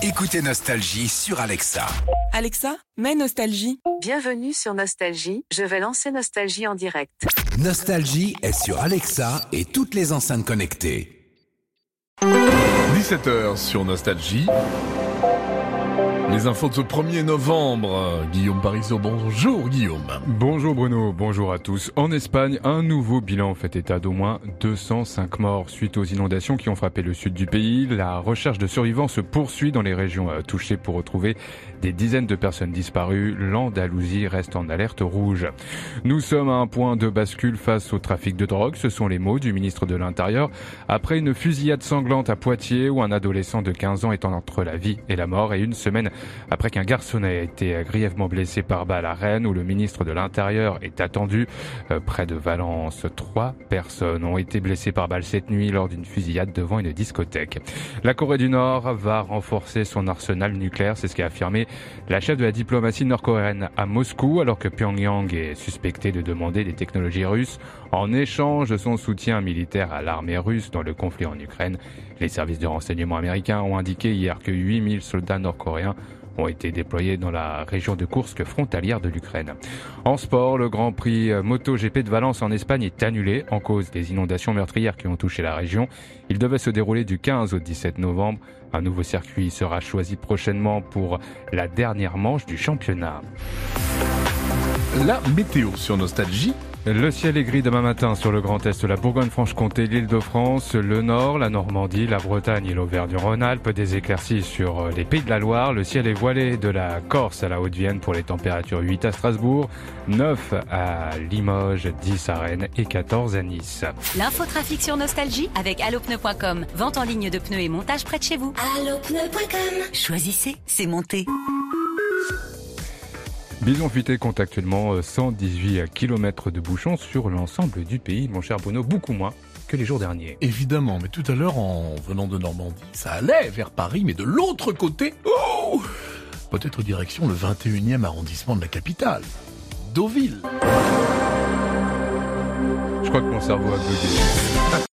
Écoutez Nostalgie sur Alexa. Alexa, mets Nostalgie. Bienvenue sur Nostalgie, je vais lancer Nostalgie en direct. Nostalgie est sur Alexa et toutes les enceintes connectées. 17h sur Nostalgie. Les infos de ce 1er novembre. Guillaume Parisot, bonjour Guillaume. Bonjour Bruno, bonjour à tous. En Espagne, un nouveau bilan fait état d'au moins 205 morts suite aux inondations qui ont frappé le sud du pays. La recherche de survivants se poursuit dans les régions touchées pour retrouver des dizaines de personnes disparues. L'Andalousie reste en alerte rouge. Nous sommes à un point de bascule face au trafic de drogue. Ce sont les mots du ministre de l'Intérieur après une fusillade sanglante à Poitiers où un adolescent de 15 ans est entre la vie et la mort et une semaine après qu'un garçonnet a été grièvement blessé par balle à Rennes où le ministre de l'Intérieur est attendu. Près de Valence, 3 personnes ont été blessées par balle cette nuit lors d'une fusillade devant une discothèque. La Corée du Nord va renforcer son arsenal nucléaire, c'est ce qu'a affirmé la chef de la diplomatie nord-coréenne à Moscou, alors que Pyongyang est suspecté de demander des technologies russes en échange de son soutien militaire à l'armée russe dans le conflit en Ukraine. Les services de renseignement américains ont indiqué hier que 8000 soldats nord-coréens ont été déployés dans la région de Koursk frontalière de l'Ukraine. En sport, le Grand Prix MotoGP de Valence en Espagne est annulé en cause des inondations meurtrières qui ont touché la région. Il devait se dérouler du 15 au 17 novembre. Un nouveau circuit sera choisi prochainement pour la dernière manche du championnat. La météo sur Nostalgie. Le ciel est gris demain matin sur le Grand Est, la Bourgogne-Franche-Comté, l'Île-de-France, le Nord, la Normandie, la Bretagne et l'Auvergne-Rhône-Alpes. Des éclaircies sur les Pays de la Loire. Le ciel est voilé de la Corse à la Haute-Vienne pour les températures 8 à Strasbourg, 9 à Limoges, 10 à Rennes et 14 à Nice. L'infotrafic sur Nostalgie avec allopneu.com. Vente en ligne de pneus et montage près de chez vous. Allopneu.com. Choisissez, c'est monté. Bison futé compte actuellement 118 km de bouchons sur l'ensemble du pays. Mon cher Bruno, beaucoup moins que les jours derniers. Évidemment, mais tout à l'heure, en venant de Normandie, ça allait vers Paris, mais de l'autre côté, peut-être direction le 21e arrondissement de la capitale, Deauville. Je crois que mon cerveau a bugué.